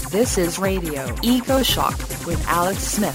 This is Radio Eco Shock with Alex Smith.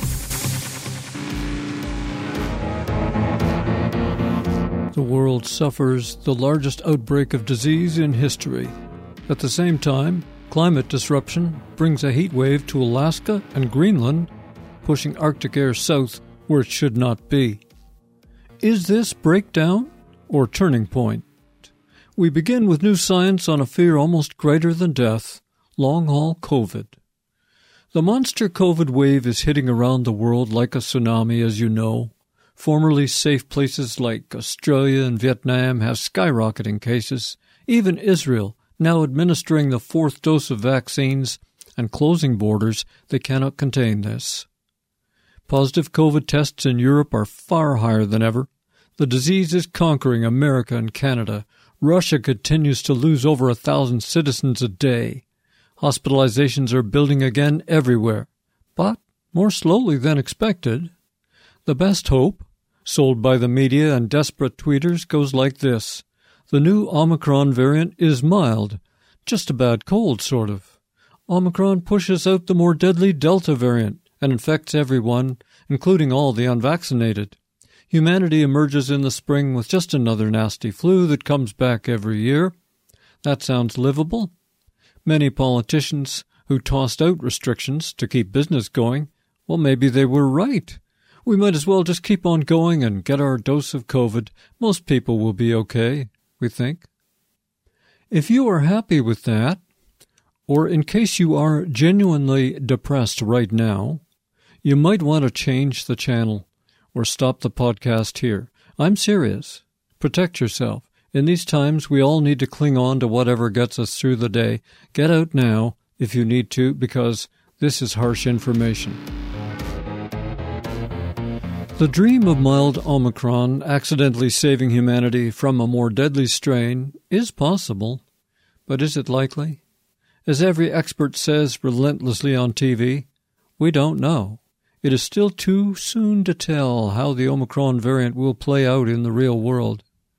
The world suffers the largest outbreak of disease in history. At the same time, climate disruption brings a heat wave to Alaska and Greenland, pushing Arctic air south where it should not be. Is this breakdown or turning point? We begin with new science on a fear almost greater than death, long-haul COVID. The monster COVID wave is hitting around the world like a tsunami, as you know. Formerly safe places like Australia and Vietnam have skyrocketing cases. Even Israel, now administering the fourth dose of vaccines and closing borders, they cannot contain this. Positive COVID tests in Europe are far higher than ever. The disease is conquering America and Canada. Russia continues to lose over 1,000 citizens a day. Hospitalizations are building again everywhere, but more slowly than expected. The best hope, sold by the media and desperate tweeters, goes like this. The new Omicron variant is mild, just a bad cold, sort of. Omicron pushes out the more deadly Delta variant and infects everyone, including all the unvaccinated. Humanity emerges in the spring with just another nasty flu that comes back every year. That sounds livable. Many politicians who tossed out restrictions to keep business going, well, maybe they were right. We might as well just keep on going and get our dose of COVID. Most people will be okay, we think. If you are happy with that, or in case you are genuinely depressed right now, you might want to change the channel or stop the podcast here. I'm serious. Protect yourself. In these times, we all need to cling on to whatever gets us through the day. Get out now if you need to, because this is harsh information. The dream of mild Omicron accidentally saving humanity from a more deadly strain is possible, but is it likely? As every expert says relentlessly on TV, we don't know. It is still too soon to tell how the Omicron variant will play out in the real world.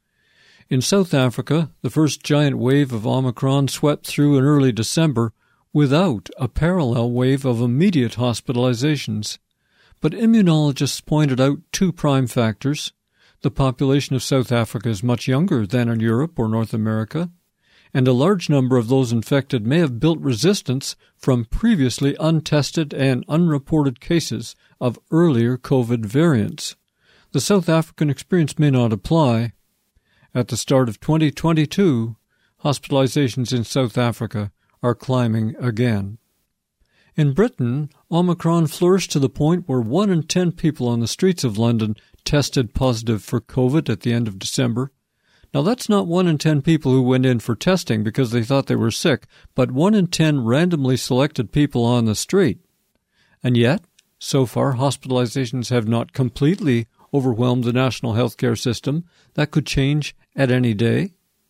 In South Africa, the first giant wave of Omicron swept through in early December without a parallel wave of immediate hospitalizations. But immunologists pointed out two prime factors. The population of South Africa is much younger than in Europe or North America, and a large number of those infected may have built resistance from previously untested and unreported cases of earlier COVID variants. The South African experience may not apply. At the start of 2022, hospitalizations in South Africa are climbing again. In Britain, Omicron flourished to the point where 1 in 10 people on the streets of London tested positive for COVID at the end of December. Now, that's not 1 in 10 people who went in for testing because they thought they were sick, but 1 in 10 randomly selected people on the street. And yet, so far, hospitalizations have not completely overwhelmed the national healthcare system. That could change at any day.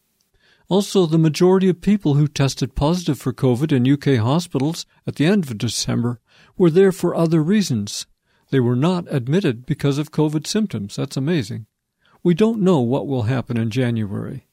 Also, the majority of people who tested positive for COVID in UK hospitals at the end of December were there for other reasons. They were not admitted because of COVID symptoms. That's amazing. We don't know what will happen in January.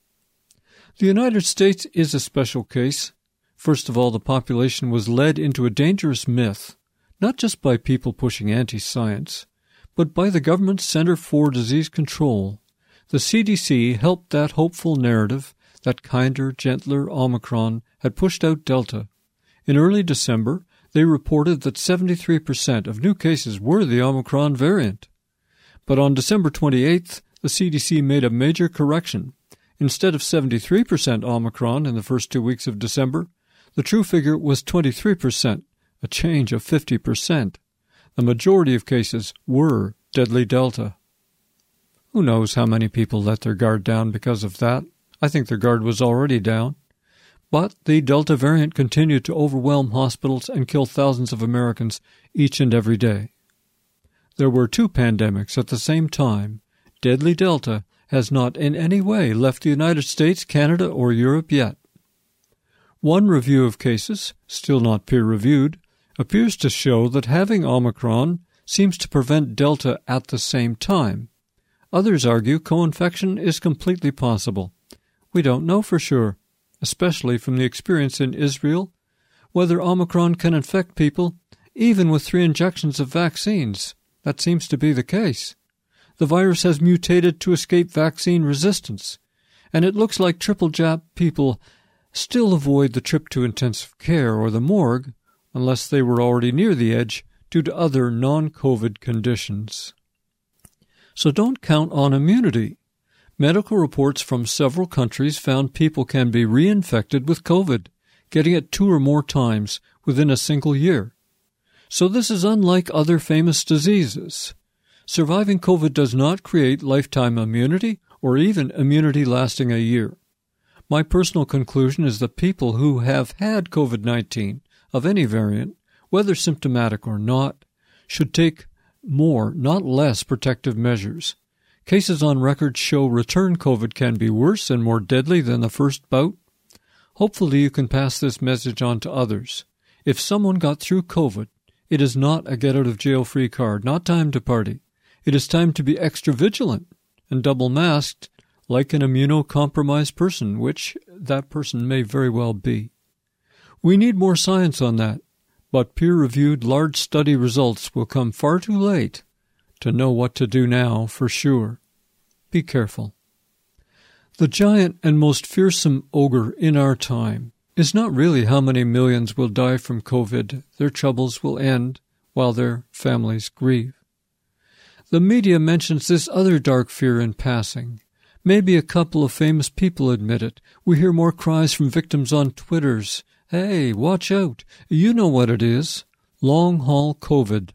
The United States is a special case. First of all, the population was led into a dangerous myth, not just by people pushing anti-science, but by the government's Center for Disease Control. The CDC helped that hopeful narrative that kinder, gentler Omicron had pushed out Delta. In early December, they reported that 73% of new cases were the Omicron variant. But on December 28th, the CDC made a major correction. Instead of 73% Omicron in the first 2 weeks of December, the true figure was 23%, a change of 50%. The majority of cases were deadly Delta. Who knows how many people let their guard down because of that? I think their guard was already down. But the Delta variant continued to overwhelm hospitals and kill thousands of Americans each and every day. There were two pandemics at the same time. Deadly Delta has not in any way left the United States, Canada, or Europe yet. One review of cases, still not peer-reviewed, appears to show that having Omicron seems to prevent Delta at the same time. Others argue co-infection is completely possible. We don't know for sure, especially from the experience in Israel, whether Omicron can infect people even with 3 injections of vaccines. That seems to be the case. The virus has mutated to escape vaccine resistance, and it looks like triple jab people still avoid the trip to intensive care or the morgue unless they were already near the edge due to other non-COVID conditions. So don't count on immunity. Medical reports from several countries found people can be reinfected with COVID, getting it 2 or more times within a single year. So this is unlike other famous diseases. Surviving COVID does not create lifetime immunity or even immunity lasting a year. My personal conclusion is that people who have had COVID-19 of any variant, whether symptomatic or not, should take more, not less, protective measures. Cases on record show return COVID can be worse and more deadly than the first bout. Hopefully you can pass this message on to others. If someone got through COVID, it is not a get-out-of-jail-free card, not time to party. It is time to be extra vigilant and double-masked like an immunocompromised person, which that person may very well be. We need more science on that, but peer-reviewed large study results will come far too late to know what to do now for sure. Be careful. The giant and most fearsome ogre in our time is not really how many millions will die from COVID. Their troubles will end while their families grieve. The media mentions this other dark fear in passing. Maybe a couple of famous people admit it. We hear more cries from victims on Twitters. Hey, watch out. You know what it is. Long-haul COVID.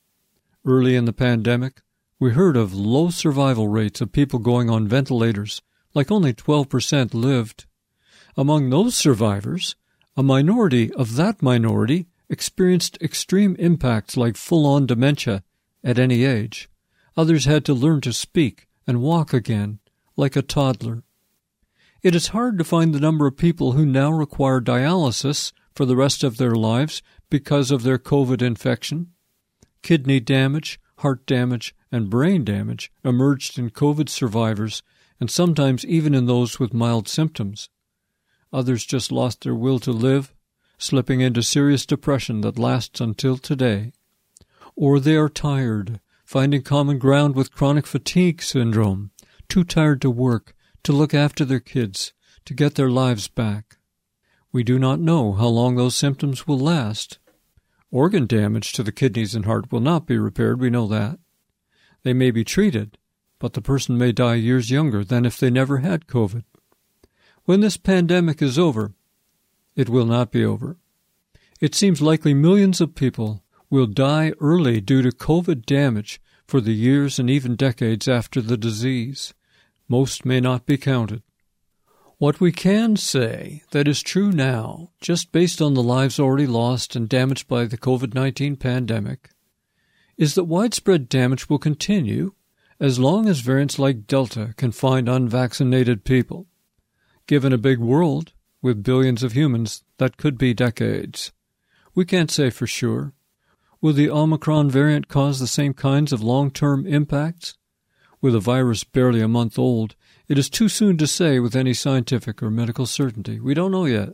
Early in the pandemic, we heard of low survival rates of people going on ventilators, like only 12% lived. Among those survivors, a minority of that minority experienced extreme impacts like full-on dementia at any age. Others had to learn to speak and walk again, like a toddler. It is hard to find the number of people who now require dialysis for the rest of their lives because of their COVID infection. Kidney damage, heart damage, and brain damage emerged in COVID survivors, and sometimes even in those with mild symptoms. Others just lost their will to live, slipping into serious depression that lasts until today. Or they are tired, finding common ground with chronic fatigue syndrome, too tired to work, to look after their kids, to get their lives back. We do not know how long those symptoms will last. Organ damage to the kidneys and heart will not be repaired, we know that. They may be treated, but the person may die years younger than if they never had COVID. When this pandemic is over, it will not be over. It seems likely millions of people will die early due to COVID damage for the years and even decades after the disease. Most may not be counted. What we can say that is true now, just based on the lives already lost and damaged by the COVID-19 pandemic, is that widespread damage will continue as long as variants like Delta can find unvaccinated people. Given a big world with billions of humans, that could be decades. We can't say for sure. Will the Omicron variant cause the same kinds of long-term impacts? With a virus barely a month old, it is too soon to say with any scientific or medical certainty. We don't know yet.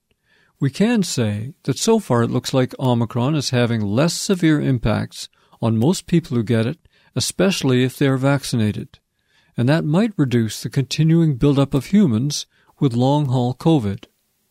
We can say that so far it looks like Omicron is having less severe impacts on most people who get it, especially if they are vaccinated, and that might reduce the continuing buildup of humans with long-haul COVID.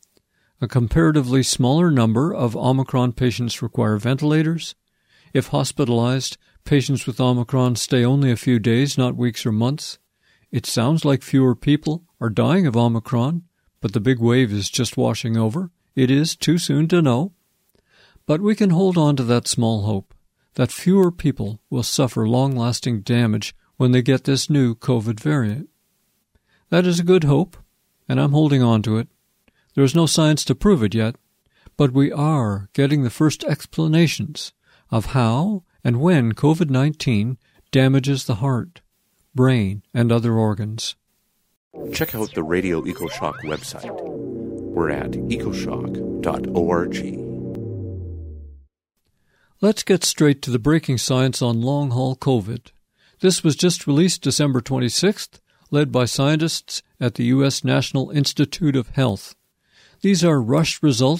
A comparatively smaller number of Omicron patients require ventilators. If hospitalized, patients with Omicron stay only a few days, not weeks or months. It sounds like fewer people are dying of Omicron, but the big wave is just washing over. It is too soon to know. But we can hold on to that small hope, that fewer people will suffer long-lasting damage when they get this new COVID variant. That is a good hope, and I'm holding on to it. There is no science to prove it yet, but we are getting the first explanations of how and when COVID-19 damages the heart, brain, and other organs. Check out the Radio EcoShock website. We're at ecoshock.org. Let's get straight to the breaking science on long-haul COVID. This was just released December 26th, led by scientists at the U.S. National Institute of Health. These are rushed results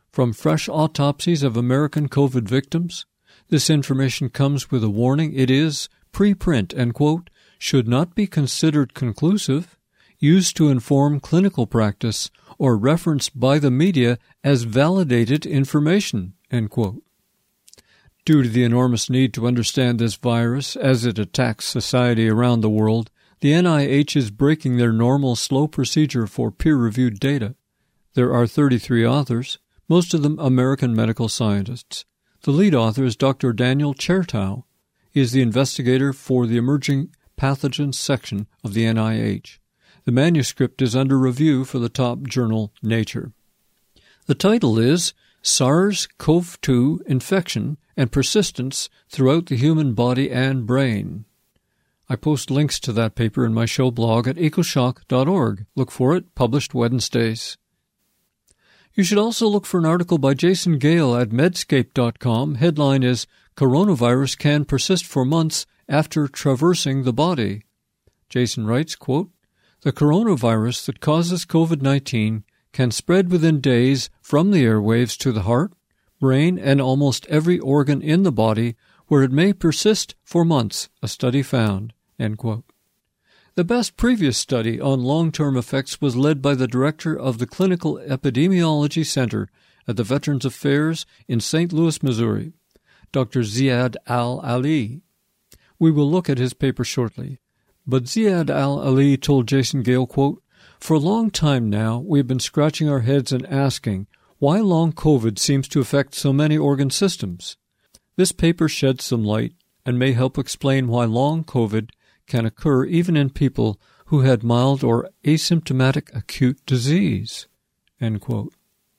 from fresh autopsies of American COVID victims. This information comes with a warning. It is preprint and, quote, should not be considered conclusive, used to inform clinical practice, or referenced by the media as validated information, end quote. Due to the enormous need to understand this virus as it attacks society around the world, the NIH is breaking their normal slow procedure for peer-reviewed data. There are 33 authors, most of them American medical scientists. The lead author is Dr. Daniel Chertow. He is the investigator for the Emerging Pathogens section of the NIH. The manuscript is under review for the top journal Nature. The title is SARS-CoV-2 Infection and Persistence Throughout the Human Body and Brain. I post links to that paper in my show blog at ecoshock.org. Look for it, published Wednesdays. You should also look for an article by Jason Gale at medscape.com. Headline is, Coronavirus Can Persist for Months After Traversing the Body. Jason writes, quote, the coronavirus that causes COVID-19 can spread within days from the airwaves to the heart, brain, and almost every organ in the body, where it may persist for months, a study found, end quote. The best previous study on long-term effects was led by the director of the Clinical Epidemiology Center at the Veterans Affairs in St. Louis, Missouri, Dr. Ziad Al-Ali. We will look at his paper shortly. But Ziad Al-Ali told Jason Gale, quote, for a long time now, we have been scratching our heads and asking why long COVID seems to affect so many organ systems. This paper sheds some light and may help explain why long COVID can occur even in people who had mild or asymptomatic acute disease, end quote.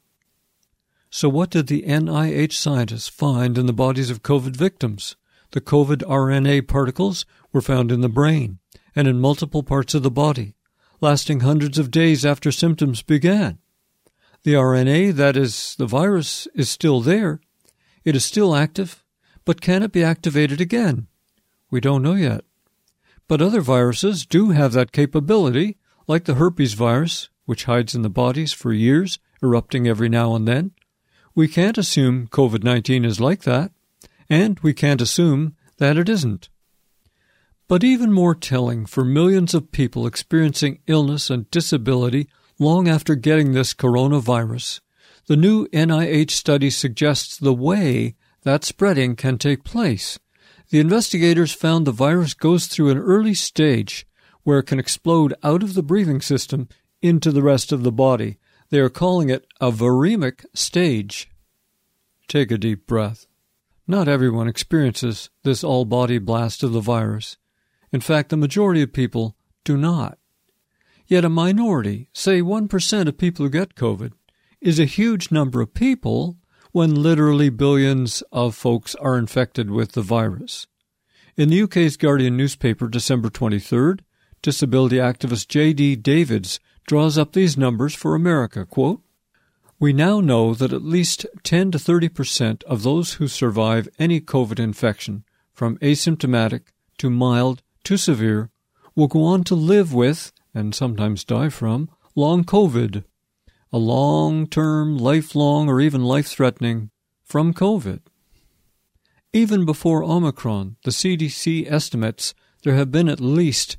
So what did the NIH scientists find in the bodies of COVID victims? The COVID RNA particles were found in the brain and in multiple parts of the body, lasting hundreds of days after symptoms began. The RNA, that is, the virus, is still there. It is still active, but can it be activated again? We don't know yet. But other viruses do have that capability, like the herpes virus, which hides in the bodies for years, erupting every now and then. We can't assume COVID-19 is like that, and we can't assume that it isn't. But even more telling for millions of people experiencing illness and disability long after getting this coronavirus, the new NIH study suggests the way that spreading can take place. The investigators found the virus goes through an early stage where it can explode out of the breathing system into the rest of the body. They are calling it a viremic stage. Take a deep breath. Not everyone experiences this all-body blast of the virus. In fact, the majority of people do not. Yet a minority, say 1% of people who get COVID, is a huge number of people when literally billions of folks are infected with the virus. In the UK's Guardian newspaper, December 23rd, disability activist J.D. Davids draws up these numbers for America. Quote, we now know that at least 10 to 30% of those who survive any COVID infection, from asymptomatic to mild to severe, will go on to live with, and sometimes die from, long COVID, a long-term, lifelong, or even life-threatening from COVID. Even before Omicron, the CDC estimates there have been at least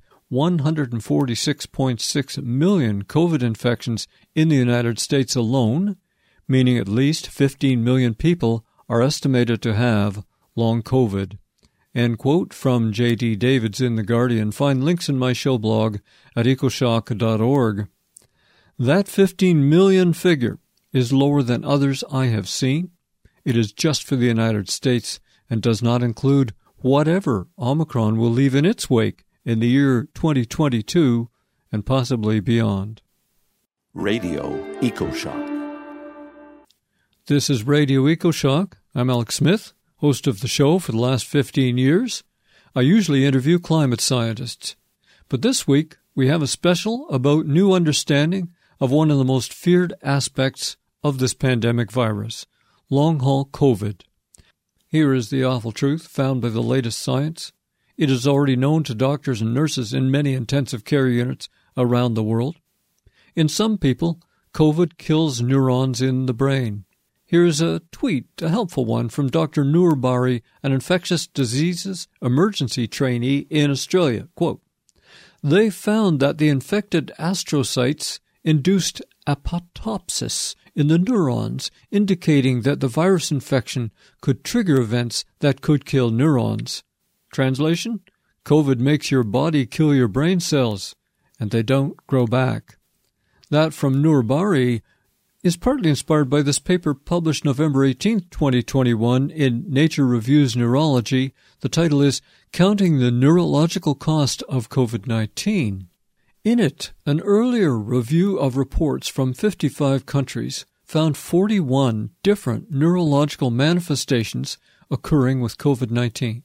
146.6 million COVID infections in the United States alone, meaning at least 15 million people are estimated to have long COVID. End quote from J.D. Davids in The Guardian. Find links in my show blog at ecoshock.org. That 15 million figure is lower than others I have seen. It is just for the United States and does not include whatever Omicron will leave in its wake in the year 2022 and possibly beyond. Radio EcoShock. This is Radio EcoShock. I'm Alex Smith, host of the show for the last 15 years. I usually interview climate scientists. But this week, we have a special about new understanding of one of the most feared aspects of this pandemic virus, long-haul COVID. Here is the awful truth found by the latest science. It is already known to doctors and nurses in many intensive care units around the world. In some people, COVID kills neurons in the brain. Here's a tweet, a helpful one, from Dr. Noor Bari, an infectious diseases emergency trainee in Australia. Quote, "They found that the infected astrocytes induced apoptosis in the neurons, indicating that the virus infection could trigger events that could kill neurons." Translation? COVID makes your body kill your brain cells, and they don't grow back. That from Noor Bari is partly inspired by this paper published November 18, 2021 in Nature Reviews Neurology. The title is Counting the Neurological Cost of COVID-19. In it, an earlier review of reports from 55 countries found 41 different neurological manifestations occurring with COVID-19.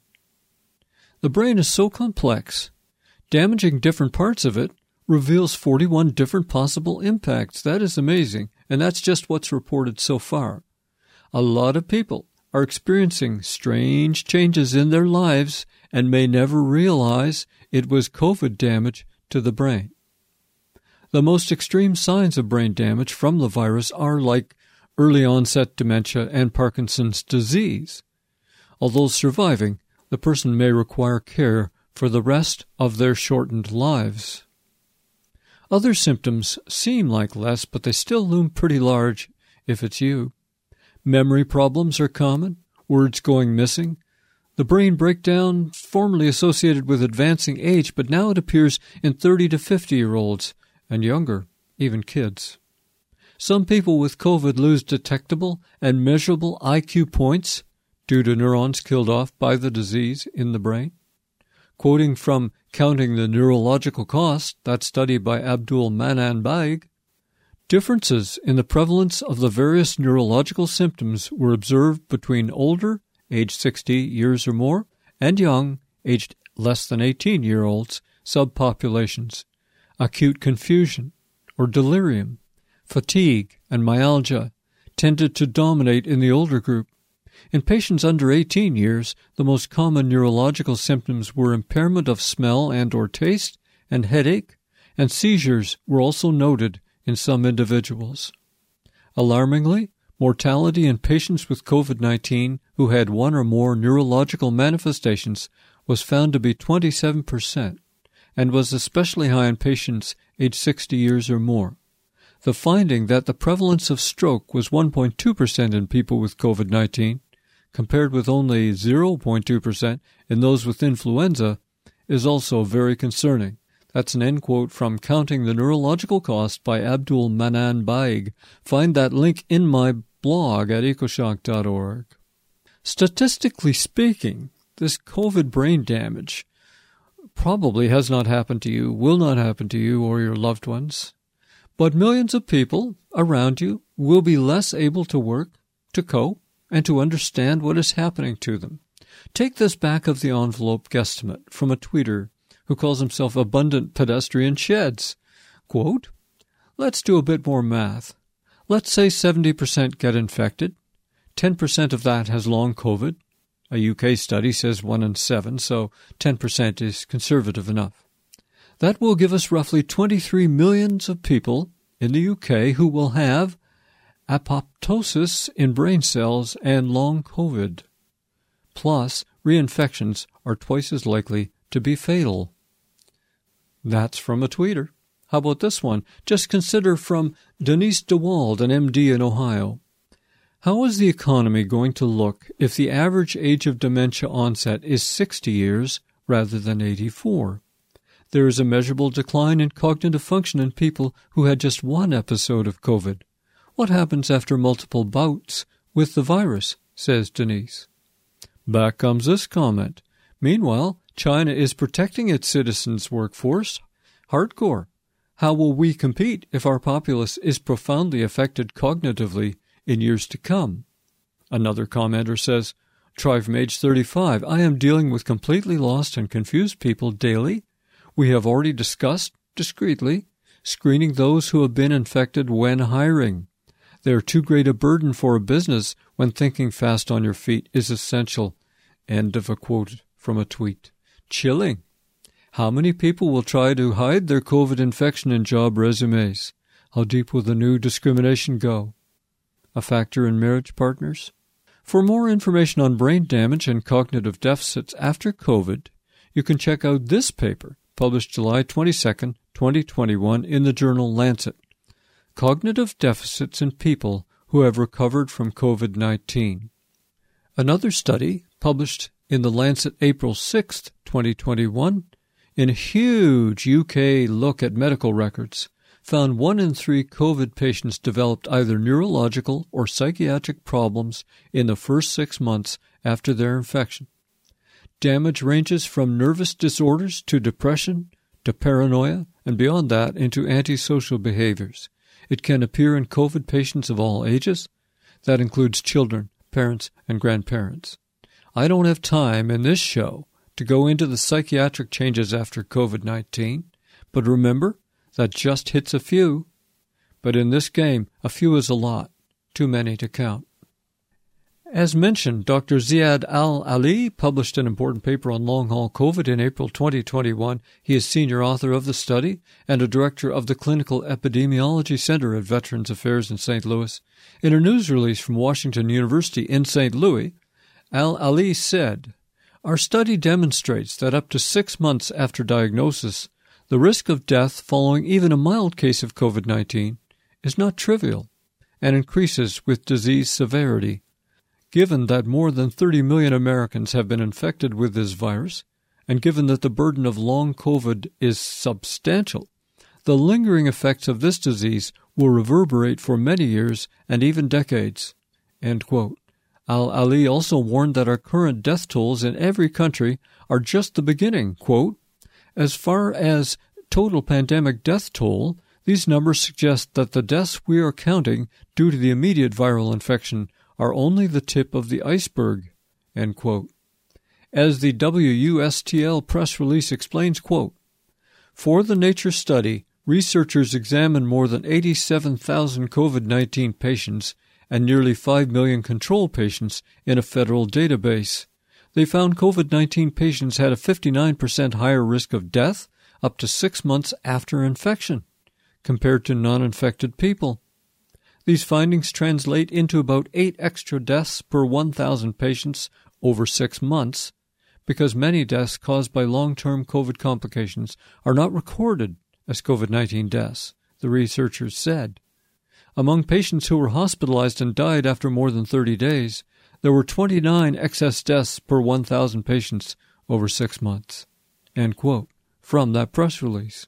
The brain is so complex, damaging different parts of it reveals 41 different possible impacts. That is amazing, and that's just what's reported so far. A lot of people are experiencing strange changes in their lives and may never realize it was COVID damage to the brain. The most extreme signs of brain damage from the virus are like early onset dementia and Parkinson's disease. Although surviving, the person may require care for the rest of their shortened lives. Other symptoms seem like less, but they still loom pretty large if it's you. Memory problems are common, words going missing. The brain breakdown formerly associated with advancing age, but now it appears in 30 to 50-year-olds and younger, even kids. Some people with COVID lose detectable and measurable IQ points due to neurons killed off by the disease in the brain. Quoting from Counting the Neurological Cost, that study by Abdul Manan Baig, differences in the prevalence of the various neurological symptoms were observed between older, aged 60 years or more, and young, aged less than 18-year-olds, subpopulations. Acute confusion or delirium, fatigue, and myalgia tended to dominate in the older group. In patients under 18 years, the most common neurological symptoms were impairment of smell and or taste, and headache, and seizures were also noted in some individuals. Alarmingly, mortality in patients with COVID-19 who had one or more neurological manifestations was found to be 27%, and was especially high in patients aged 60 years or more. The finding that the prevalence of stroke was 1.2% in people with COVID-19, compared with only 0.2% in those with influenza, is also very concerning. That's an end quote from Counting the Neurological Cost by Abdul Manan Baig. Find that link in my blog at ecoshock.org. Statistically speaking, this COVID brain damage probably has not happened to you, will not happen to you or your loved ones. But millions of people around you will be less able to work, to cope, and to understand what is happening to them. Take this back-of-the-envelope guesstimate from a tweeter who calls himself Abundant Pedestrian Sheds. Quote, "Let's do a bit more math. Let's say 70% get infected. 10% of that has long COVID. A UK study says 1 in 7, so 10% is conservative enough. That will give us roughly 23 million of people in the UK who will have apoptosis in brain cells and long COVID. Plus, reinfections are twice as likely to be fatal." That's from a tweeter. How about this one? Just consider from Denise DeWald, an MD in Ohio. How is the economy going to look if the average age of dementia onset is 60 years rather than 84? There is a measurable decline in cognitive function in people who had just one episode of COVID. What happens after multiple bouts with the virus, says Denise. Back comes this comment. Meanwhile, China is protecting its citizens' workforce. Hardcore. How will we compete if our populace is profoundly affected cognitively in years to come? Another commenter says, Try from age 35. I am dealing with completely lost and confused people daily. We have already discussed, discreetly, screening those who have been infected when hiring. They are too great a burden for a business when thinking fast on your feet is essential. End of a quote from a tweet. Chilling. How many people will try to hide their COVID infection in job resumes? How deep will the new discrimination go? a factor in marriage partners? For more information on brain damage and cognitive deficits after COVID, you can check out this paper, published July 22, 2021, in the journal Lancet, Cognitive Deficits in People Who Have Recovered from COVID-19. Another study, published in the Lancet April 6, 2021, in a huge UK look at medical records, found 1 in 3 COVID patients developed either neurological or psychiatric problems in the first 6 months after their infection. Damage ranges from nervous disorders to depression, to paranoia, and beyond that into antisocial behaviors. It can appear in COVID patients of all ages. That includes children, parents, and grandparents. I don't have time in this show to go into the psychiatric changes after COVID-19, but remember, that just hits a few. But in this game, a few is a lot, too many to count. As mentioned, Dr. Ziad Al-Ali published an important paper on long-haul COVID in April 2021. He is senior author of the study and a director of the Clinical Epidemiology Center at Veterans Affairs in St. Louis. In a news release from Washington University in St. Louis, Al-Ali said, "Our study demonstrates that up to 6 months after diagnosis, the risk of death following even a mild case of COVID-19 is not trivial and increases with disease severity. Given that more than 30 million Americans have been infected with this virus, and given that the burden of long COVID is substantial, the lingering effects of this disease will reverberate for many years and even decades." End quote. Al-Ali also warned that our current death tolls in every country are just the beginning. Quote, "As far as total pandemic death toll, these numbers suggest that the deaths we are counting due to the immediate viral infection are only the tip of the iceberg." End quote. As the WUSTL press release explains, quote, "For the Nature study, researchers examined more than 87,000 COVID-19 patients and nearly 5 million control patients in a federal database. They found COVID-19 patients had a 59% higher risk of death up to 6 months after infection compared to non-infected people. These findings translate into about 8 extra deaths per 1,000 patients over 6 months, because many deaths caused by long-term COVID complications are not recorded as COVID-19 deaths," the researchers said. Among patients who were hospitalized and died after more than 30 days, there were 29 excess deaths per 1,000 patients over 6 months. End quote, from that press release.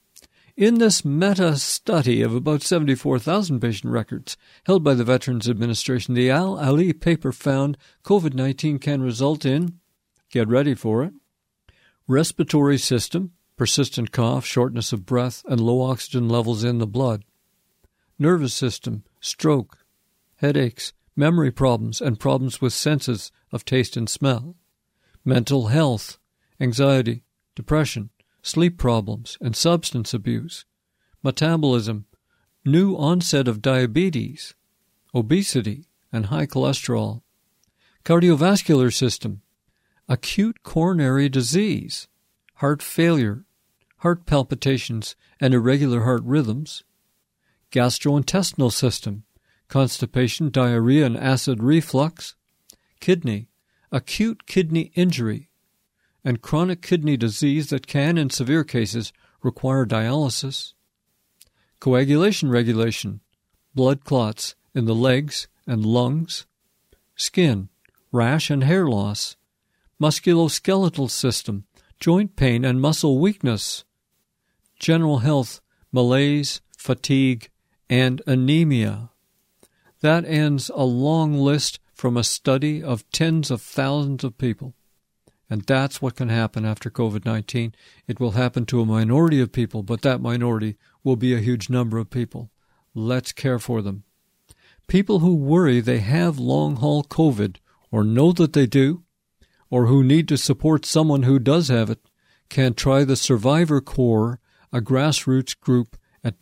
In this meta-study of about 74,000 patient records held by the Veterans Administration, the Al-Ali paper found COVID-19 can result in, get ready for it, respiratory system, persistent cough, shortness of breath, and low oxygen levels in the blood, nervous system, stroke, headaches, memory problems, and problems with senses of taste and smell, mental health, anxiety, depression, sleep problems, and substance abuse, metabolism, new onset of diabetes, obesity, and high cholesterol, cardiovascular system, acute coronary disease, heart failure, heart palpitations and irregular heart rhythms, gastrointestinal system, constipation, diarrhea, and acid reflux, kidney, acute kidney injury, and chronic kidney disease that can, in severe cases, require dialysis, coagulation regulation, blood clots in the legs and lungs, skin, rash and hair loss, musculoskeletal system, joint pain and muscle weakness, general health, malaise, fatigue, and anemia. That ends a long list from a study of tens of thousands of people. And that's what can happen after COVID-19. It will happen to a minority of people, but that minority will be a huge number of people. Let's care for them. People who worry they have long-haul COVID, or know that they do, or who need to support someone who does have it, can try the Survivor Corps, a grassroots group, at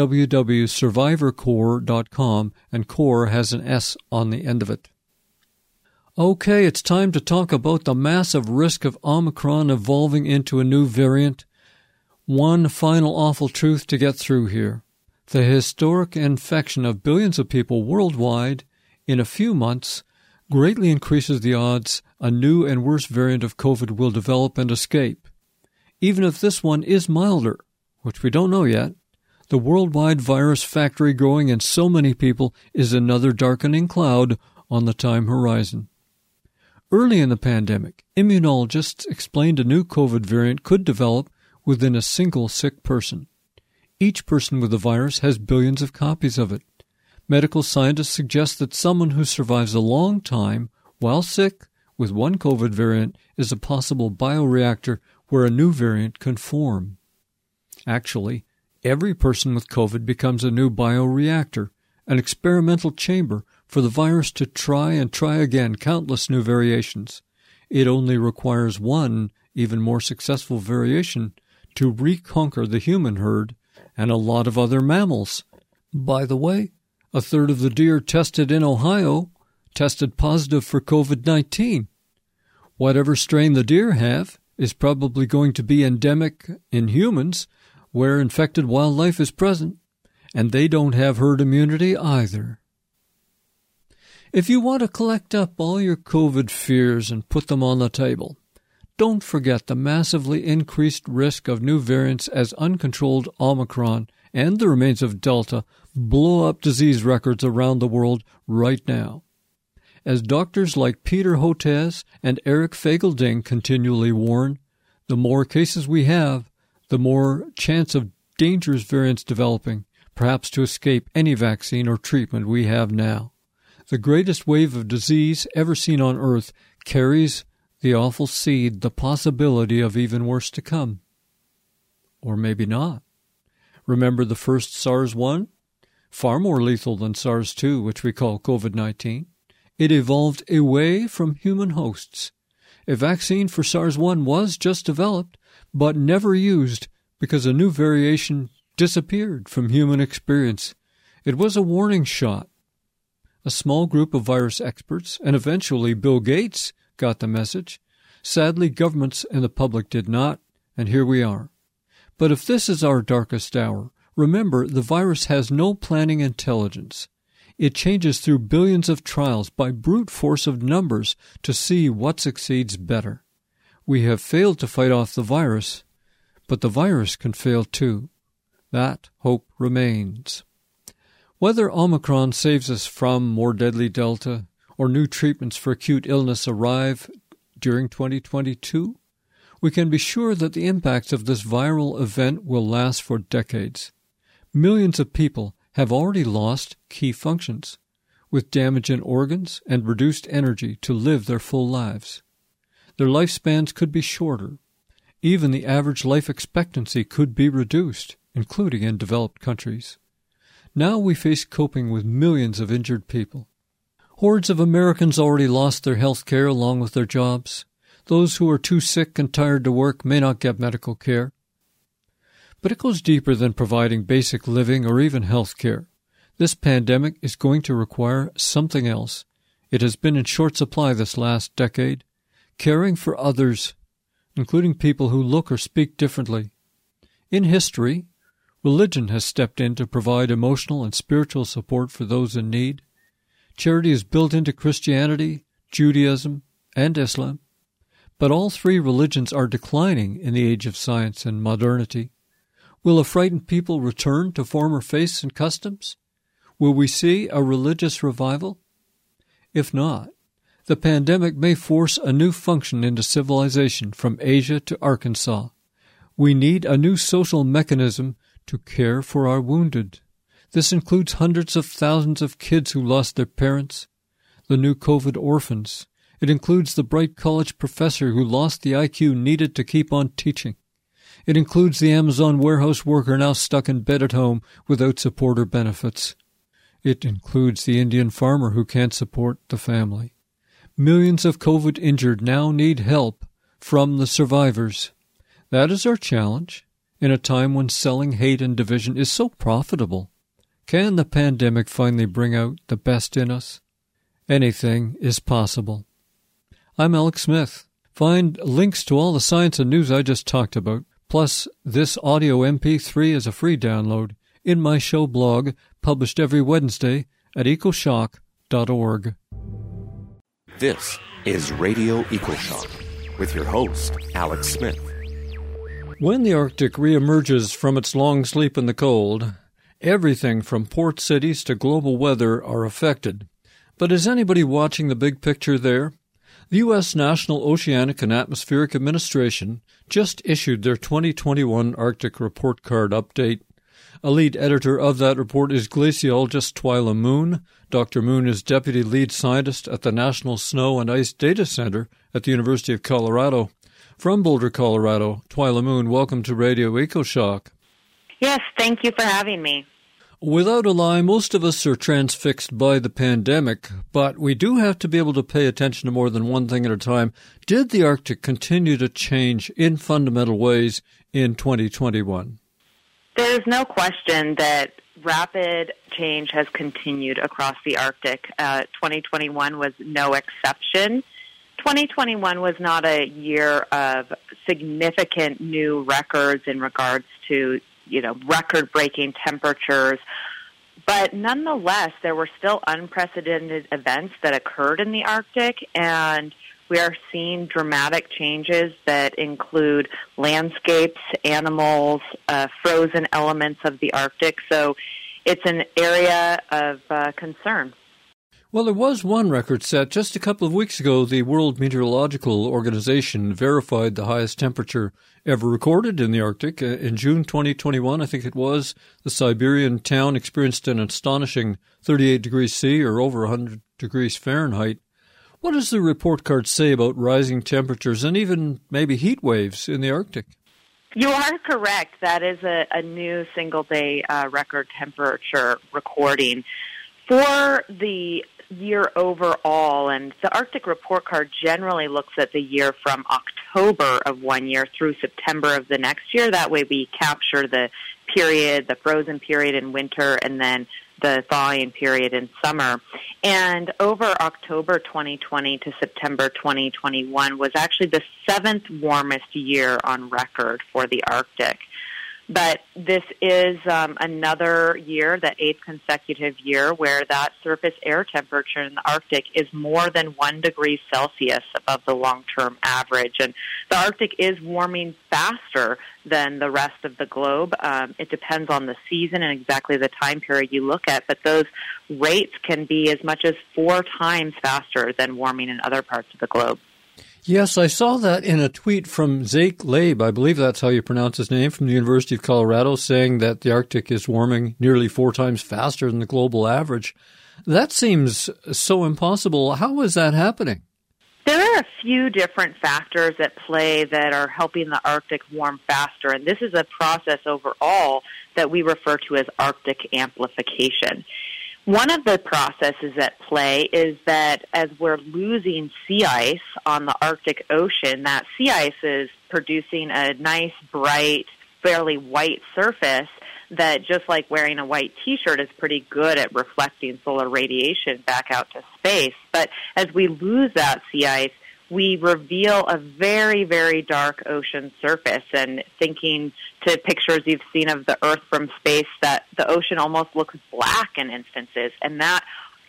www.survivorcorps.com, and Corps has an S on the end of it. Okay, it's time to talk about the massive risk of Omicron evolving into a new variant. One final awful truth to get through here. The historic infection of billions of people worldwide in a few months greatly increases the odds a new and worse variant of COVID will develop and escape. Even if this one is milder, which we don't know yet, the worldwide virus factory growing in so many people is another darkening cloud on the time horizon. Early in the pandemic, immunologists explained a new COVID variant could develop within a single sick person. Each person with the virus has billions of copies of it. Medical scientists suggest that someone who survives a long time while sick with one COVID variant is a possible bioreactor where a new variant can form. Actually, every person with COVID becomes a new bioreactor, an experimental chamber for the virus to try and try again countless new variations. It only requires one, even more successful variation to reconquer the human herd and a lot of other mammals. By the way, a third of the deer tested in Ohio tested positive for COVID-19. Whatever strain the deer have is probably going to be endemic in humans where infected wildlife is present, and they don't have herd immunity either. If you want to collect up all your COVID fears and put them on the table, don't forget the massively increased risk of new variants as uncontrolled Omicron and the remains of Delta blow up disease records around the world right now. As doctors like Peter Hotez and Eric Fagel-Ding continually warn, the more cases we have, the more chance of dangerous variants developing, perhaps to escape any vaccine or treatment we have now. The greatest wave of disease ever seen on Earth carries the awful seed, the possibility of even worse to come. Or maybe not. Remember the first SARS-1? Far more lethal than SARS-2, which we call COVID-19. It evolved away from human hosts. A vaccine for SARS-1 was just developed, but never used because a new variation disappeared from human experience. It was a warning shot. A small group of virus experts, and eventually Bill Gates, got the message. Sadly, governments and the public did not, and here we are. But if this is our darkest hour, remember the virus has no planning intelligence. It changes through billions of trials by brute force of numbers to see what succeeds better. We have failed to fight off the virus, but the virus can fail too. That hope remains. Whether Omicron saves us from more deadly Delta or new treatments for acute illness arrive during 2022, we can be sure that the impacts of this viral event will last for decades. Millions of people have already lost key functions, with damage in organs and reduced energy to live their full lives. Their lifespans could be shorter. Even the average life expectancy could be reduced, including in developed countries. Now we face coping with millions of injured people. Hordes of Americans already lost their health care along with their jobs. Those who are too sick and tired to work may not get medical care. But it goes deeper than providing basic living or even health care. This pandemic is going to require something else. It has been in short supply this last decade. Caring for others, including people who look or speak differently. In history, religion has stepped in to provide emotional and spiritual support for those in need. Charity is built into Christianity, Judaism, and Islam. But all three religions are declining in the age of science and modernity. Will a frightened people return to former faiths and customs? Will we see a religious revival? If not, the pandemic may force a new function into civilization from Asia to Arkansas. We need a new social mechanism to care for our wounded. This includes hundreds of thousands of kids who lost their parents, the new COVID orphans. It includes the bright college professor who lost the IQ needed to keep on teaching. It includes the Amazon warehouse worker now stuck in bed at home without support or benefits. It includes the Indian farmer who can't support the family. Millions of COVID injured now need help from the survivors. That is our challenge in a time when selling hate and division is so profitable. Can the pandemic finally bring out the best in us? Anything is possible. I'm Alex Smith. Find links to all the science and news I just talked about, plus this audio MP3 is a free download in my show blog, published every Wednesday at ecoshock.org. This is Radio EcoShock with your host, Alex Smith. When the Arctic reemerges from its long sleep in the cold, everything from port cities to global weather are affected. But is anybody watching the big picture there? The U.S. National Oceanic and Atmospheric Administration just issued their 2021 Arctic Report Card update. A lead editor of that report is glaciologist Twyla Moon. Dr. Moon is deputy lead scientist at the National Snow and Ice Data Center at the University of Colorado. From Boulder, Colorado, Twyla Moon, welcome to Radio EcoShock. Yes, thank you for having me. Without a lie, most of us are transfixed by the pandemic, but we do have to be able to pay attention to more than one thing at a time. Did the Arctic continue to change in fundamental ways in 2021? There is no question that rapid change has continued across the Arctic. 2021 was no exception. 2021 was not a year of significant new records in regards to, record-breaking temperatures. But nonetheless, there were still unprecedented events that occurred in the Arctic, and we are seeing dramatic changes that include landscapes, animals, frozen elements of the Arctic. So it's an area of concern. Well, there was one record set. Just a couple of weeks ago, the World Meteorological Organization verified the highest temperature ever recorded in the Arctic. In June 2021, I think it was, the Siberian town experienced an astonishing 38 degrees C or over 100 degrees Fahrenheit. What does the report card say about rising temperatures and even maybe heat waves in the Arctic? You are correct. That is a new single-day record temperature recording. For the year overall, and the Arctic Report Card generally looks at the year from October of one year through September of the next year. That way we capture the period, the frozen period in winter, and then the thawing period in summer. And over October 2020 to September 2021 was actually the 7th warmest year on record for the Arctic. But this is another year, the 8th consecutive year, where that surface air temperature in the Arctic is more than 1 degree Celsius above the long-term average. And the Arctic is warming faster than the rest of the globe. It depends on the season and exactly the time period you look at, but those rates can be as much as 4 times faster than warming in other parts of the globe. Yes, I saw that in a tweet from Zeke Labe, I believe that's how you pronounce his name, from the University of Colorado, saying that the Arctic is warming nearly 4 times faster than the global average. That seems so impossible. How is that happening? There are a few different factors at play that are helping the Arctic warm faster, and this is a process overall that we refer to as Arctic amplification. One of the processes at play is that as we're losing sea ice on the Arctic Ocean, that sea ice is producing a nice, bright, fairly white surface that, just like wearing a white T-shirt, is pretty good at reflecting solar radiation back out to space. But as we lose that sea ice, we reveal a very, very dark ocean surface. And thinking to pictures you've seen of the Earth from space, that the ocean almost looks black in instances. And that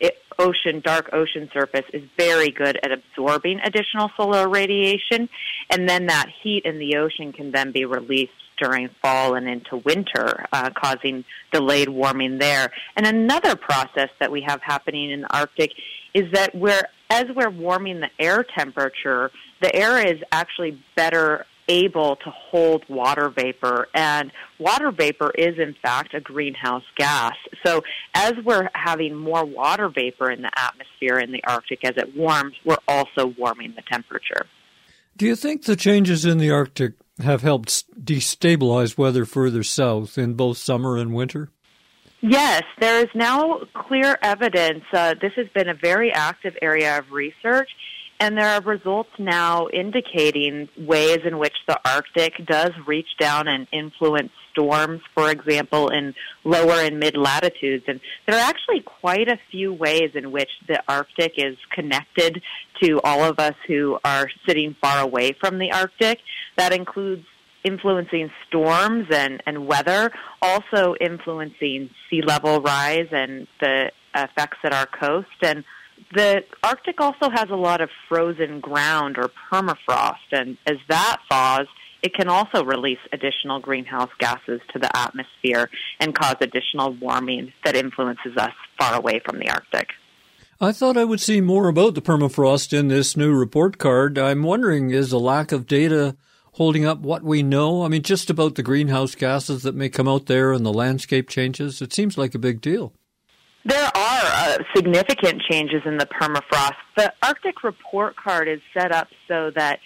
dark ocean surface is very good at absorbing additional solar radiation. And then that heat in the ocean can then be released during fall and into winter, causing delayed warming there. And another process that we have happening in the Arctic is that as we're warming the air temperature, the air is actually better able to hold water vapor, and water vapor is in fact a greenhouse gas. So as we're having more water vapor in the atmosphere in the Arctic as it warms, we're also warming the temperature. Do you think the changes in the Arctic have helped destabilize weather further south in both summer and winter? Yes, there is now clear evidence. This has been a very active area of research, and there are results now indicating ways in which the Arctic does reach down and influence storms, for example, in lower and mid-latitudes. And there are actually quite a few ways in which the Arctic is connected to all of us who are sitting far away from the Arctic. That includes influencing storms and weather, also influencing sea level rise and the effects at our coast. And the Arctic also has a lot of frozen ground or permafrost, and as that thaws, it can also release additional greenhouse gases to the atmosphere and cause additional warming that influences us far away from the Arctic. I thought I would see more about the permafrost in this new report card. I'm wondering, is a lack of data holding up what we know? I mean, just about the greenhouse gases that may come out there and the landscape changes. It seems like a big deal. There are significant changes in the permafrost. The Arctic report card is set up so that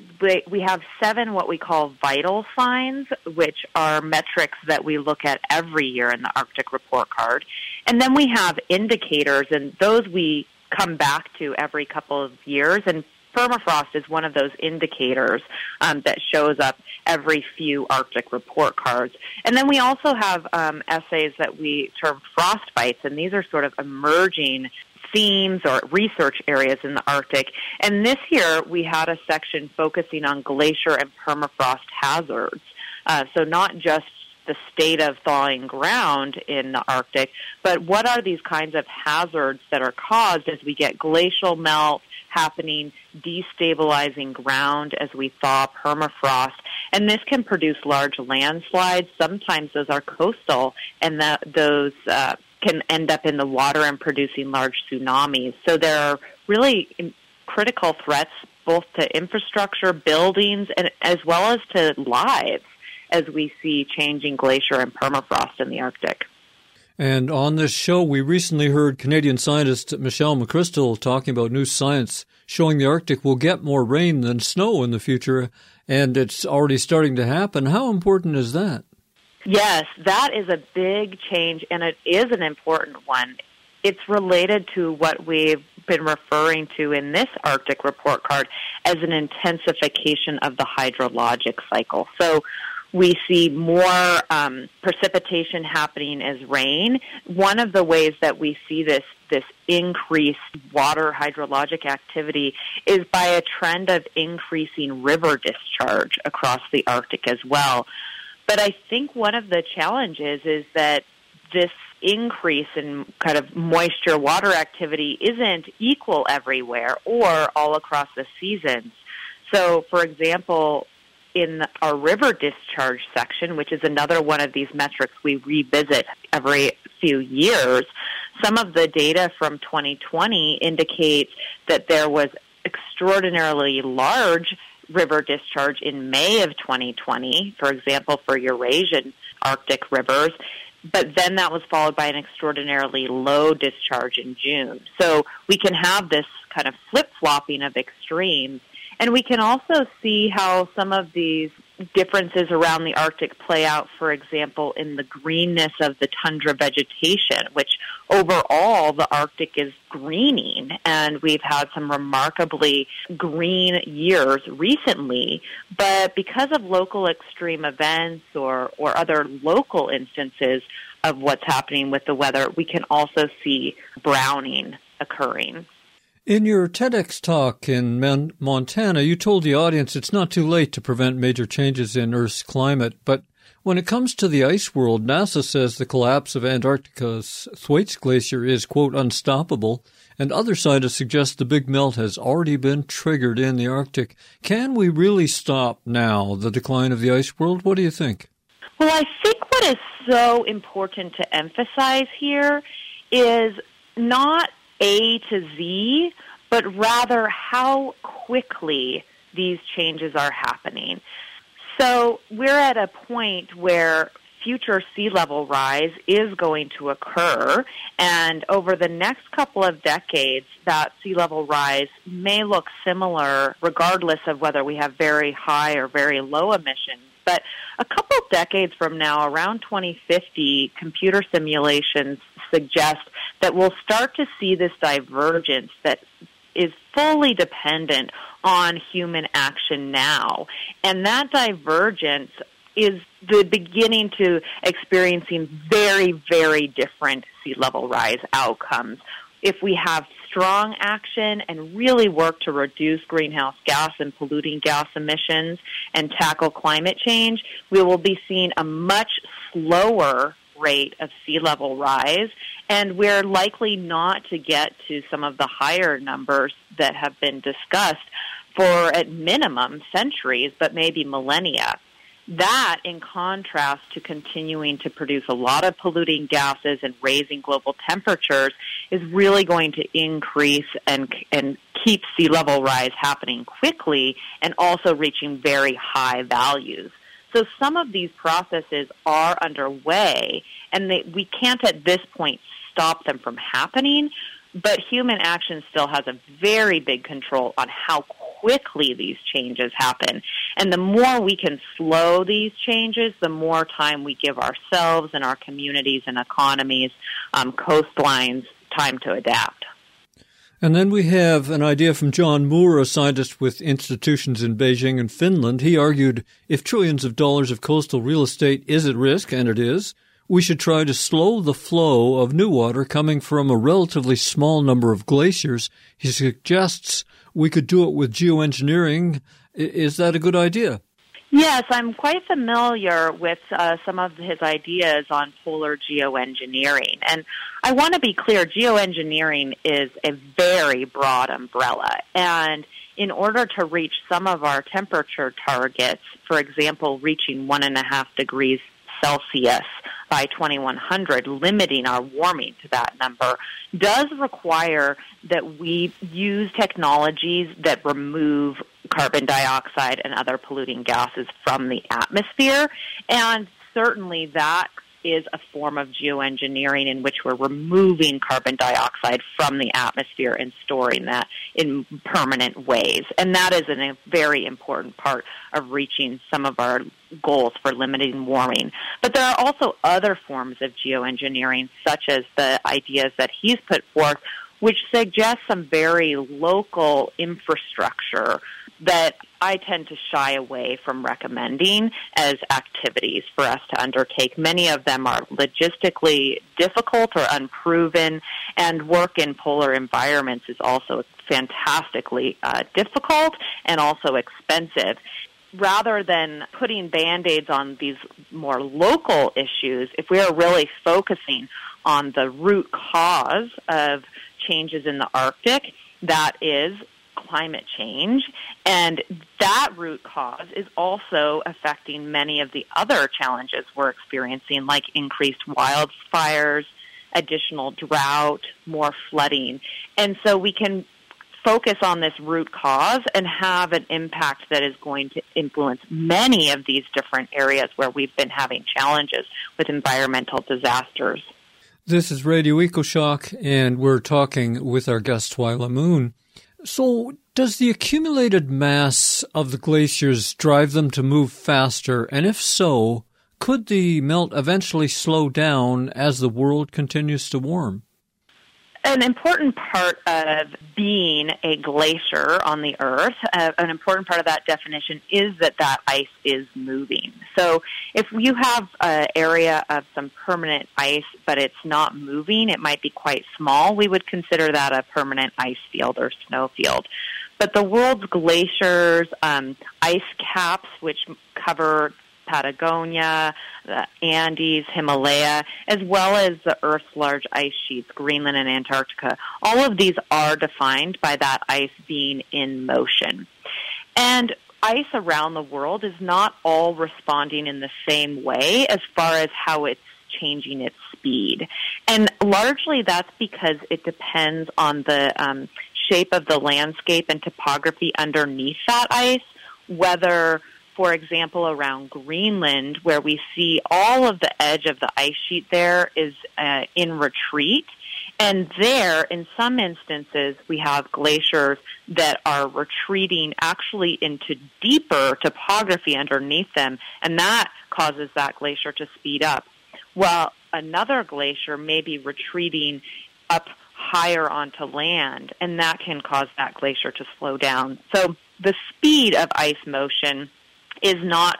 we have 7 what we call vital signs, which are metrics that we look at every year in the Arctic report card. And then we have indicators, and those we come back to every couple of years. And permafrost is one of those indicators that shows up every few Arctic report cards. And then we also have essays that we term frostbites, and these are sort of emerging themes or research areas in the Arctic. And this year we had a section focusing on glacier and permafrost hazards. So not just the state of thawing ground in the Arctic, but what are these kinds of hazards that are caused as we get glacial melt happening, destabilizing ground as we thaw permafrost. And this can produce large landslides. Sometimes those are coastal, and those can end up in the water and producing large tsunamis. So there are really critical threats both to infrastructure, buildings, and as well as to lives as we see changing glacier and permafrost in the Arctic. And on this show, we recently heard Canadian scientist Michelle McChrystal talking about new science showing the Arctic will get more rain than snow in the future, and it's already starting to happen. How important is that? Yes, that is a big change, and it is an important one. It's related to what we've been referring to in this Arctic report card as an intensification of the hydrologic cycle. So we see more precipitation happening as rain. One of the ways that we see this increased water hydrologic activity is by a trend of increasing river discharge across the Arctic as well. But I think one of the challenges is that this increase in kind of moisture water activity isn't equal everywhere or all across the seasons. So, for example, in our river discharge section, which is another one of these metrics we revisit every few years, some of the data from 2020 indicates that there was extraordinarily large river discharge in May of 2020, for example, for Eurasian Arctic rivers, but then that was followed by an extraordinarily low discharge in June. So we can have this kind of flip-flopping of extremes. And we can also see how some of these differences around the Arctic play out, for example, in the greenness of the tundra vegetation, which overall the Arctic is greening. And we've had some remarkably green years recently. But because of local extreme events or other local instances of what's happening with the weather, we can also see browning occurring. In your TEDx talk in Montana, you told the audience it's not too late to prevent major changes in Earth's climate, but when it comes to the ice world, NASA says the collapse of Antarctica's Thwaites Glacier is, quote, unstoppable, and other scientists suggest the big melt has already been triggered in the Arctic. Can we really stop now the decline of the ice world? What do you think? Well, I think what is so important to emphasize here is not A to Z, but rather how quickly these changes are happening. So we're at a point where future sea level rise is going to occur, and over the next couple of decades, that sea level rise may look similar regardless of whether we have very high or very low emissions. But a couple of decades from now, around 2050, computer simulations suggest that we'll start to see this divergence that is fully dependent on human action now. And that divergence is the beginning to experiencing very, very different sea level rise outcomes. If we have strong action and really work to reduce greenhouse gas and polluting gas emissions and tackle climate change, we will be seeing a much slower rate of sea level rise, and we're likely not to get to some of the higher numbers that have been discussed for, at minimum, centuries, but maybe millennia. That, in contrast to continuing to produce a lot of polluting gases and raising global temperatures, is really going to increase and keep sea level rise happening quickly and also reaching very high values. So some of these processes are underway, and we can't at this point stop them from happening, but human action still has a very big control on how quickly these changes happen. And the more we can slow these changes, the more time we give ourselves and our communities and economies, coastlines, time to adapt. And then we have an idea from John Moore, a scientist with institutions in Beijing and Finland. He argued if trillions of dollars of coastal real estate is at risk, and it is, we should try to slow the flow of new water coming from a relatively small number of glaciers. He suggests we could do it with geoengineering. Is that a good idea? Yes, I'm quite familiar with some of his ideas on polar geoengineering. And I want to be clear, geoengineering is a very broad umbrella. And in order to reach some of our temperature targets, for example, reaching 1.5 degrees Celsius by 2100, limiting our warming to that number, does require that we use technologies that remove carbon dioxide and other polluting gases from the atmosphere. And certainly that is a form of geoengineering in which we're removing carbon dioxide from the atmosphere and storing that in permanent ways. And that is a very important part of reaching some of our goals for limiting warming. But there are also other forms of geoengineering, such as the ideas that he's put forth, which suggest some very local infrastructure that I tend to shy away from recommending as activities for us to undertake. Many of them are logistically difficult or unproven, and work in polar environments is also fantastically difficult and also expensive. Rather than putting Band-Aids on these more local issues, if we are really focusing on the root cause of changes in the Arctic, that is climate change, and that root cause is also affecting many of the other challenges we're experiencing, like increased wildfires, additional drought, more flooding. And so we can focus on this root cause and have an impact that is going to influence many of these different areas where we've been having challenges with environmental disasters. This is Radio EcoShock, and we're talking with our guest, Twyla Moon. So does the accumulated mass of the glaciers drive them to move faster? And if so, could the melt eventually slow down as the world continues to warm? An important part of being a glacier on the Earth, an important part of that definition is that ice is moving. So if you have an area of some permanent ice, but it's not moving, it might be quite small, we would consider that a permanent ice field or snow field. But the world's glaciers, ice caps, which cover Patagonia, the Andes, Himalaya, as well as the Earth's large ice sheets, Greenland and Antarctica. All of these are defined by that ice being in motion. And ice around the world is not all responding in the same way as far as how it's changing its speed. And largely that's because it depends on the shape of the landscape and topography underneath that ice, whether, for example, around Greenland, where we see all of the edge of the ice sheet there is in retreat. And there, in some instances, we have glaciers that are retreating actually into deeper topography underneath them, and that causes that glacier to speed up. While another glacier may be retreating up higher onto land, and that can cause that glacier to slow down. So the speed of ice motion is not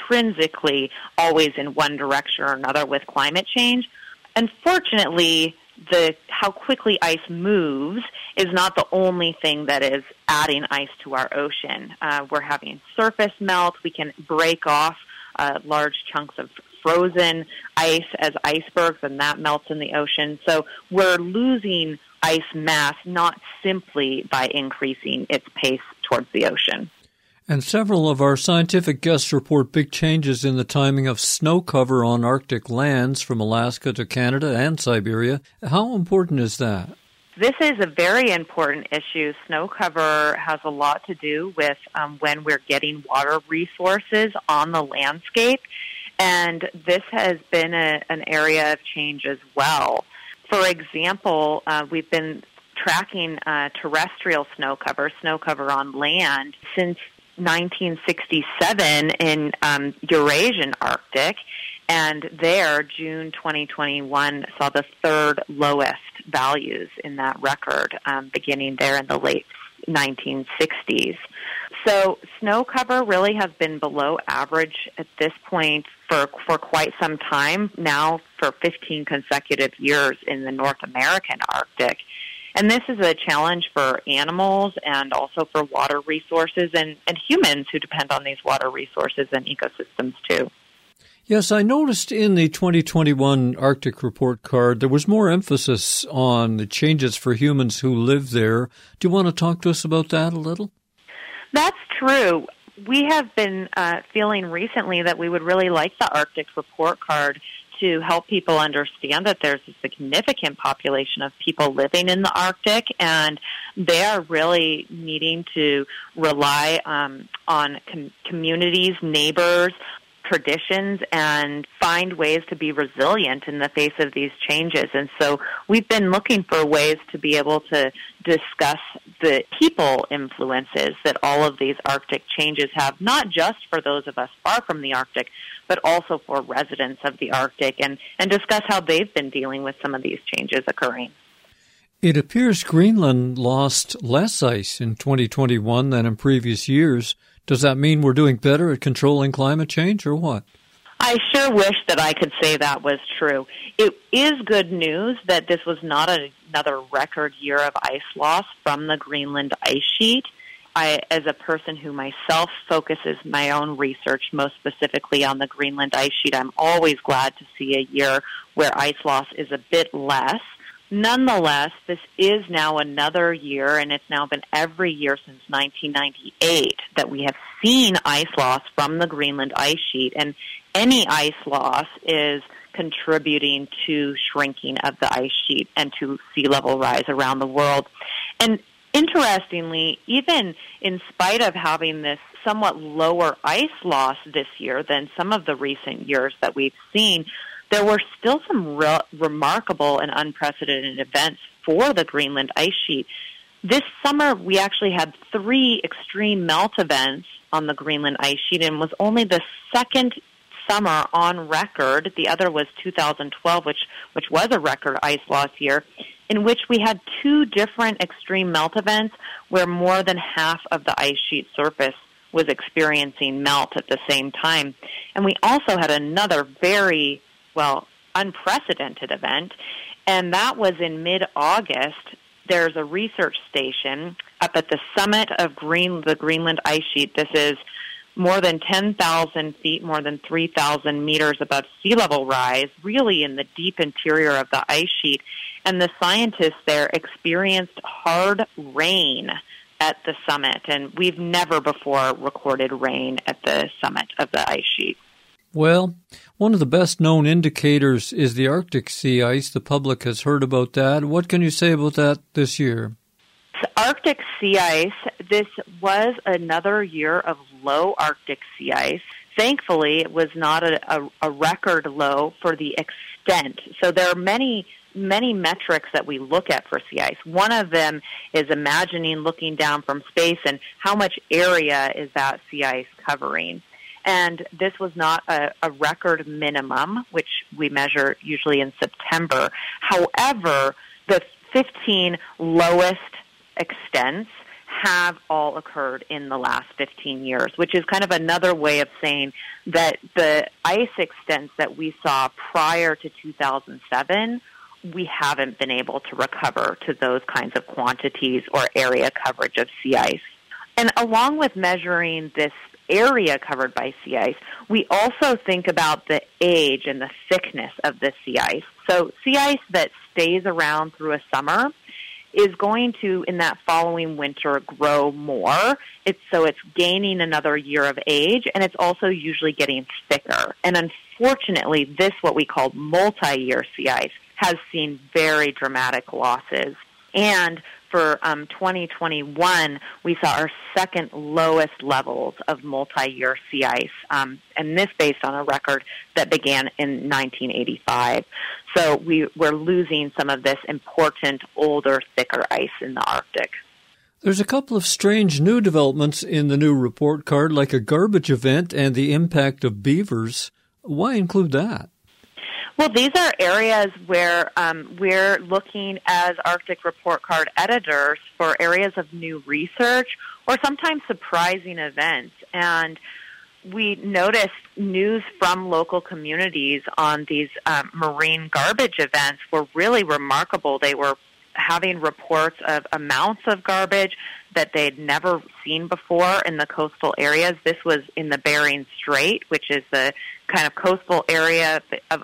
intrinsically always in one direction or another with climate change. Unfortunately, how quickly ice moves is not the only thing that is adding ice to our ocean. We're having surface melt. We can break off large chunks of frozen ice as icebergs, and that melts in the ocean. So we're losing ice mass not simply by increasing its pace towards the ocean. And several of our scientific guests report big changes in the timing of snow cover on Arctic lands from Alaska to Canada and Siberia. How important is that? This is a very important issue. Snow cover has a lot to do with when we're getting water resources on the landscape, and this has been an area of change as well. For example, we've been tracking terrestrial snow cover on land since 1967 in Eurasian Arctic, and there, June 2021 saw the third lowest values in that record, beginning there in the late 1960s. So snow cover really has been below average at this point for quite some time, now for 15 consecutive years in the North American Arctic. And this is a challenge for animals and also for water resources and humans who depend on these water resources and ecosystems too. Yes, I noticed in the 2021 Arctic Report Card there was more emphasis on the changes for humans who live there. Do you want to talk to us about that a little? That's true. We have been feeling recently that we would really like the Arctic Report Card to help people understand that there's a significant population of people living in the Arctic, and they are really needing to rely on communities, neighbors, traditions, and find ways to be resilient in the face of these changes. And so we've been looking for ways to be able to discuss the people influences that all of these Arctic changes have, not just for those of us far from the Arctic, but also for residents of the Arctic, and discuss how they've been dealing with some of these changes occurring. It appears Greenland lost less ice in 2021 than in previous years. Does that mean we're doing better at controlling climate change, or what? I sure wish that I could say that was true. It is good news that this was not another record year of ice loss from the Greenland ice sheet. I, as a person who myself focuses my own research most specifically on the Greenland ice sheet, I'm always glad to see a year where ice loss is a bit less. Nonetheless, this is now another year, and it's now been every year since 1998 that we have seen ice loss from the Greenland ice sheet, and any ice loss is contributing to shrinking of the ice sheet and to sea level rise around the world. And interestingly, even in spite of having this somewhat lower ice loss this year than some of the recent years that we've seen, there were still some remarkable and unprecedented events for the Greenland ice sheet. This summer, we actually had 3 extreme melt events on the Greenland ice sheet, and was only the second summer on record. The other was 2012, which was a record ice loss year, in which we had 2 different extreme melt events where more than half of the ice sheet surface was experiencing melt at the same time. And we also had another very unprecedented event, and that was in mid-August. There's a research station up at the summit of the Greenland ice sheet. This is more than 10,000 feet, more than 3,000 meters above sea level rise, really in the deep interior of the ice sheet. And the scientists there experienced hard rain at the summit, and we've never before recorded rain at the summit of the ice sheet. Well, one of the best-known indicators is the Arctic sea ice. The public has heard about that. What can you say about that this year? Arctic sea ice, this was another year of low Arctic sea ice. Thankfully, it was not a record low for the extent. So there are many metrics that we look at for sea ice. One of them is imagining looking down from space and how much area is that sea ice covering. And this was not a record minimum, which we measure usually in September. However, the 15 lowest extents have all occurred in the last 15 years, which is kind of another way of saying that the ice extents that we saw prior to 2007 we haven't been able to recover to those kinds of quantities or area coverage of sea ice. And along with measuring this area covered by sea ice, we also think about the age and the thickness of the sea ice. So sea ice that stays around through a summer is going to, in that following winter, grow more. It's gaining another year of age, and it's also usually getting thicker. And unfortunately, this, what we call multi-year sea ice, has seen very dramatic losses. And for 2021, we saw our second lowest levels of multi-year sea ice, and this based on a record that began in 1985. So we're losing some of this important, older, thicker ice in the Arctic. There's a couple of strange new developments in the new report card, like a garbage event and the impact of beavers. Why include that? Well, these are areas where we're looking as Arctic Report Card editors for areas of new research or sometimes surprising events. And we noticed news from local communities on these marine garbage events were really remarkable. They were having reports of amounts of garbage that they'd never seen before in the coastal areas. This was in the Bering Strait, which is the kind of coastal area of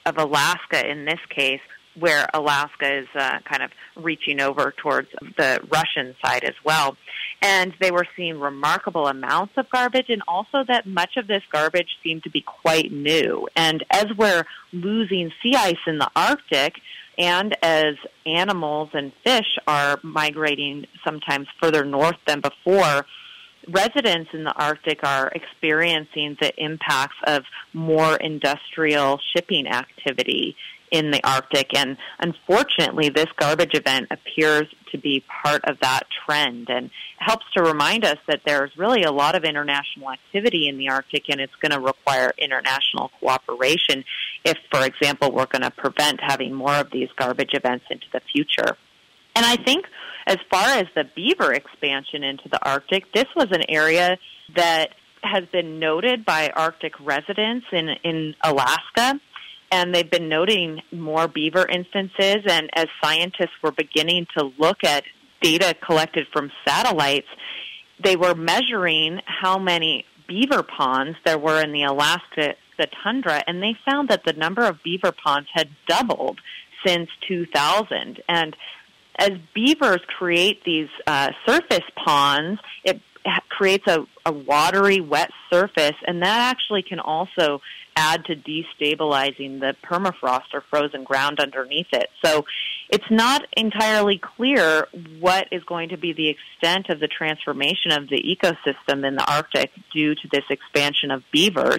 Alaska in this case, where Alaska is kind of reaching over towards the Russian side as well. And they were seeing remarkable amounts of garbage, and also that much of this garbage seemed to be quite new. And as we're losing sea ice in the Arctic, and as animals and fish are migrating sometimes further north than before, residents in the Arctic are experiencing the impacts of more industrial shipping activity in the Arctic. And unfortunately, this garbage event appears to be part of that trend, and helps to remind us that there's really a lot of international activity in the Arctic, and it's going to require international cooperation if, for example, we're going to prevent having more of these garbage events into the future. And I think as far as the beaver expansion into the Arctic, this was an area that has been noted by Arctic residents in Alaska, and they've been noting more beaver instances. And as scientists were beginning to look at data collected from satellites, they were measuring how many beaver ponds there were in the Alaska tundra, and they found that the number of beaver ponds had doubled since 2000. And as beavers create these surface ponds, it creates a watery, wet surface, and that actually can also add to destabilizing the permafrost or frozen ground underneath it. So it's not entirely clear what is going to be the extent of the transformation of the ecosystem in the Arctic due to this expansion of beavers.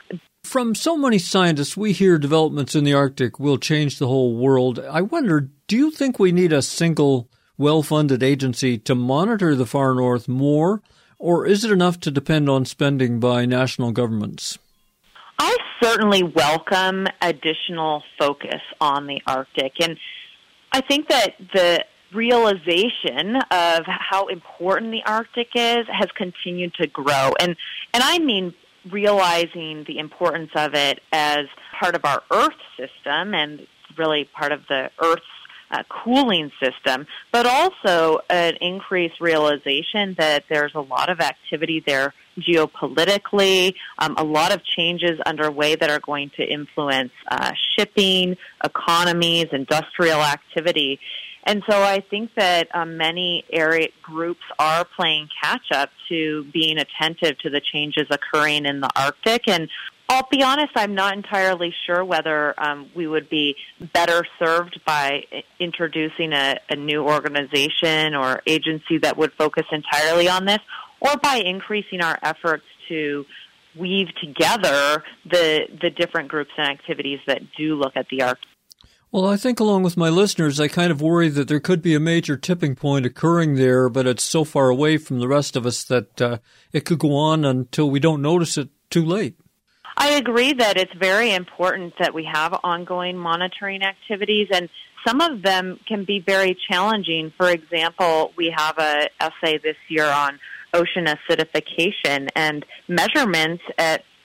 From so many scientists, we hear developments in the Arctic will change the whole world. I wonder, do you think we need a single, well-funded agency to monitor the far north more, or is it enough to depend on spending by national governments? I certainly welcome additional focus on the Arctic, and I think that the realization of how important the Arctic is has continued to grow, and I mean realizing the importance of it as part of our Earth system and really part of the Earth's cooling system, but also an increased realization that there's a lot of activity there geopolitically, a lot of changes underway that are going to influence shipping, economies, industrial activity. And so I think that many area groups are playing catch-up to being attentive to the changes occurring in the Arctic. And I'll be honest, I'm not entirely sure whether we would be better served by introducing a new organization or agency that would focus entirely on this, or by increasing our efforts to weave together the different groups and activities that do look at the Arctic. Well, I think along with my listeners, I kind of worry that there could be a major tipping point occurring there, but it's so far away from the rest of us that it could go on until we don't notice it too late. I agree that it's very important that we have ongoing monitoring activities, and some of them can be very challenging. For example, we have an essay this year on ocean acidification, and measurements at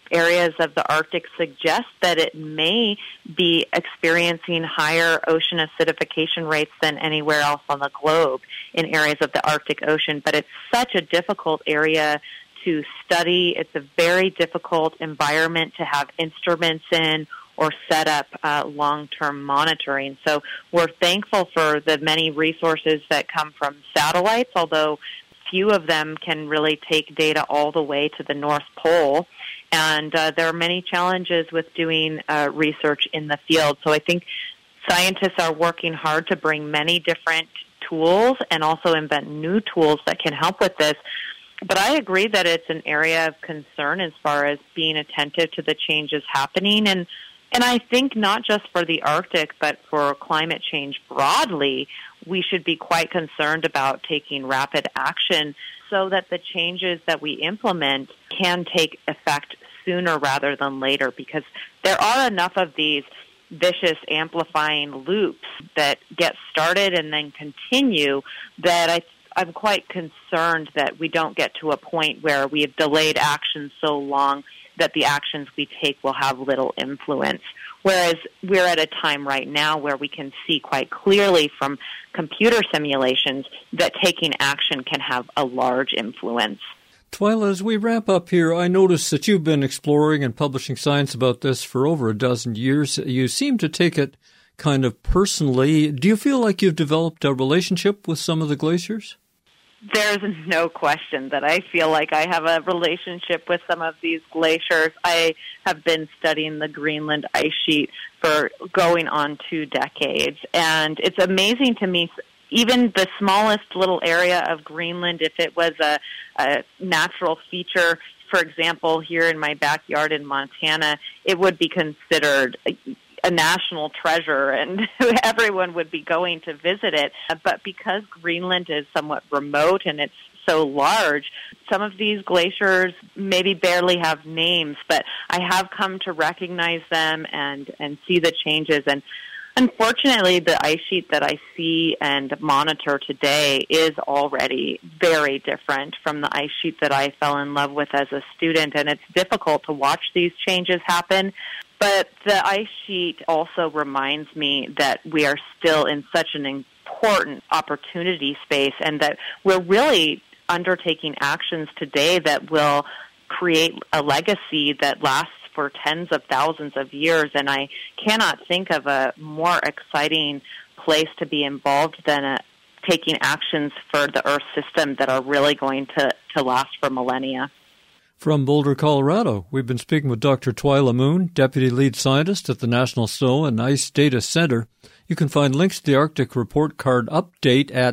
areas of the Arctic suggest that it may be experiencing higher ocean acidification rates than anywhere else on the globe in areas of the Arctic Ocean. But it's such a difficult area to study. It's a very difficult environment to have instruments in or set up long-term monitoring. So we're thankful for the many resources that come from satellites, although few of them can really take data all the way to the North Pole. And there are many challenges with doing research in the field. So I think scientists are working hard to bring many different tools and also invent new tools that can help with this. But I agree that it's an area of concern as far as being attentive to the changes happening. And I think not just for the Arctic, but for climate change broadly, we should be quite concerned about taking rapid action so that the changes that we implement can take effect sooner rather than later, because there are enough of these vicious amplifying loops that get started and then continue that I'm quite concerned that we don't get to a point where we have delayed action so long that the actions we take will have little influence. Whereas we're at a time right now where we can see quite clearly from computer simulations that taking action can have a large influence. Twyla, as we wrap up here, I notice that you've been exploring and publishing science about this for over a dozen years. You seem to take it kind of personally. Do you feel like you've developed a relationship with some of the glaciers? There's no question that I feel like I have a relationship with some of these glaciers. I have been studying the Greenland ice sheet for going on 2 decades, and it's amazing to me, even the smallest little area of Greenland, if it was a natural feature, for example, here in my backyard in Montana, it would be considered a national treasure, and everyone would be going to visit it. But because Greenland is somewhat remote and it's so large, some of these glaciers maybe barely have names, but I have come to recognize them and see the changes. And unfortunately, the ice sheet that I see and monitor today is already very different from the ice sheet that I fell in love with as a student, and it's difficult to watch these changes happen. But the ice sheet also reminds me that we are still in such an important opportunity space and that we're really undertaking actions today that will create a legacy that lasts for tens of thousands of years. And I cannot think of a more exciting place to be involved than taking actions for the Earth system that are really going to last for millennia. From Boulder, Colorado, we've been speaking with Dr. Twyla Moon, Deputy Lead Scientist at the National Snow and Ice Data Center. You can find links to the Arctic Report Card update at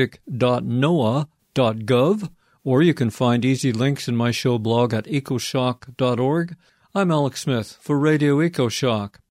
arctic.noaa.gov, or you can find easy links in my show blog at ecoshock.org. I'm Alex Smith for Radio EcoShock.